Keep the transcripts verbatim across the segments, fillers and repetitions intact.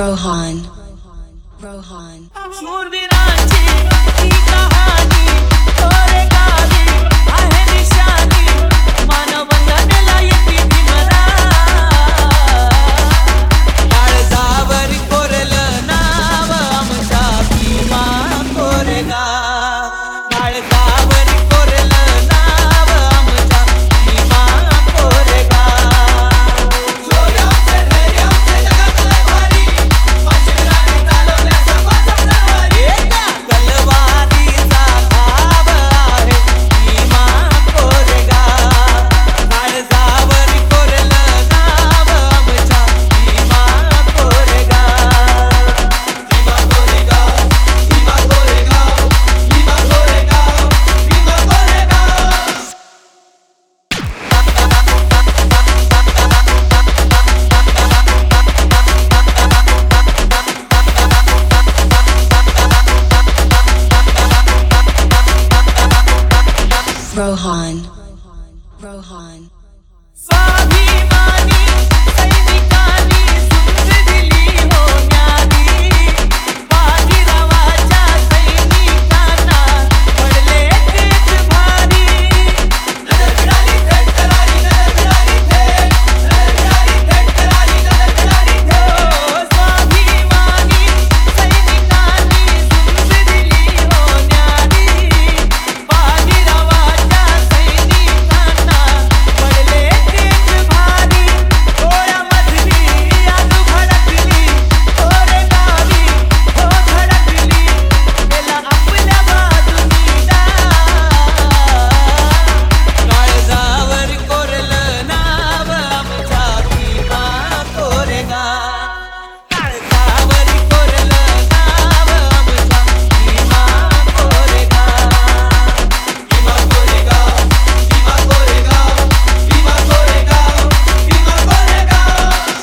Rohan. Rohan. शूरवीरांची ही कहाणी थोडे गावी आहे निशाणी मानवंदनेला येती भीमरा काळजावर कोरलं नाव आमच्या भीमा कोरेगाव काळजावर कोरलं नाव आमच्या भीमा कोरेगाव Rohan. Rohan. स्वाभिमानी सैनिकांनी सुख दिली हो न्यारी बाजीरावाच्या सैनिकांना पडले तेच भारी नजर गिराली थेट करारी नजर गिराली थेट नजर गिराली थेट करारी नजर गिराली थेट स्वाभिमानी सैनिकांनी सुख दिली हो न्यारी बाजीरावाच्या सैनिकांना पडले तेच भारी डोळ्यामधली आग भडकली थोडे गावी हो धडकली गेला आपल्या बाजूनी काळजावर कोरलं नाव आमच्या भीमा कोरेगाव काळजावर कोरलं नाव आमच्या भीमा कोरेगाव भीमा कोरेगाव भीमा कोरेगाव भीमा कोरेगाव भीमा कोरेगाव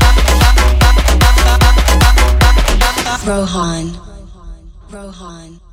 Rohan. Rohan.